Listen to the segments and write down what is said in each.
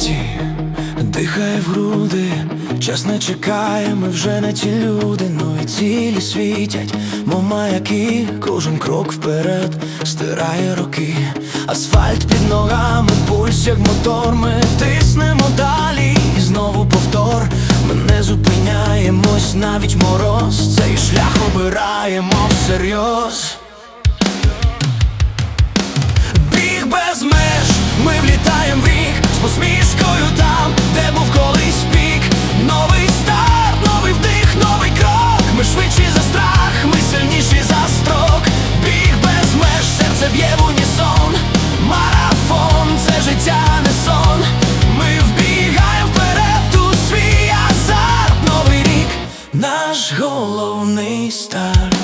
серці, дихає в груди, час не чекає, ми вже не ті люди. Нові цілі світять, мов маяки, кожен крок вперед стирає роки. Асфальт під ногами, пульс як мотор, ми тиснемо далі, і знову повтор. Ми не зупиняємось, навіть мороз, цей шлях обираємо всерйоз. Біг без меж, ми влітаєм в рік, з посмішкою там, де був колись пік. Новий старт, новий вдих, новий крок. Ми швидші за страх, ми сильніші за строк. Біг без меж, серце б'є в унісон. Марафон, це життя не сон. Ми вбігаєм вперед у свій азарт. Новий рік, наш головний старт.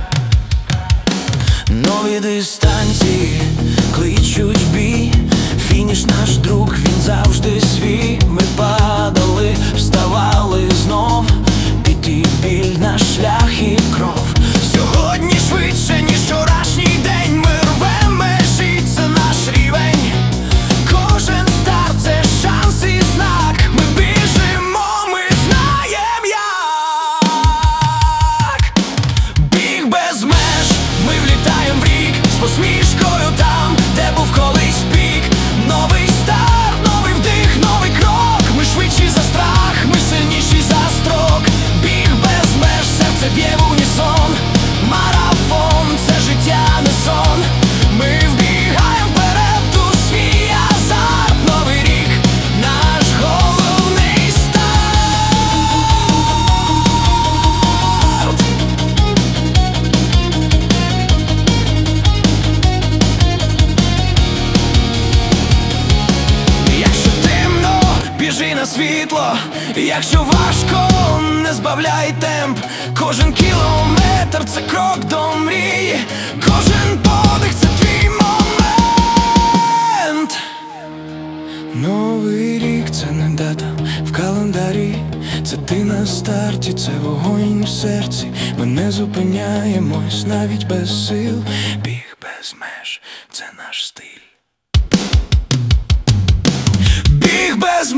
Нові дистанції кличуть бій. Фініш наш друг, він завжди свій. Ми падали, вставали знов. Піти біль, наш шлях і кров. Сьогодні швидше, ніж вчорашній день. Ми рвем межі, це наш рівень. Кожен старт – це шанс і знак. Ми біжимо, ми знаєм як. Біг без меж, ми влітаєм в рік, з посмішкою там, де був колись пік. Новий старт, новий вдих, новий крок. Ми швидші за страх, ми сильніші за строк. Біг без меж, серце б'є в унісон. Марафон, це життя не сон. Ми вбігаєм вперед у свій азарт. Новий рік, наш головний старт. Якщо темно, біжи на світло. Якщо важко, не збавляй темп. Кожен кілометр – це крок до мрії. Кожен подих – це твій момент. Новий рік – це не дата в календарі. Це ти на старті, це вогонь в серці. Ми не зупиняємось навіть без сил. Біг без меж – це наш стиль. Біг без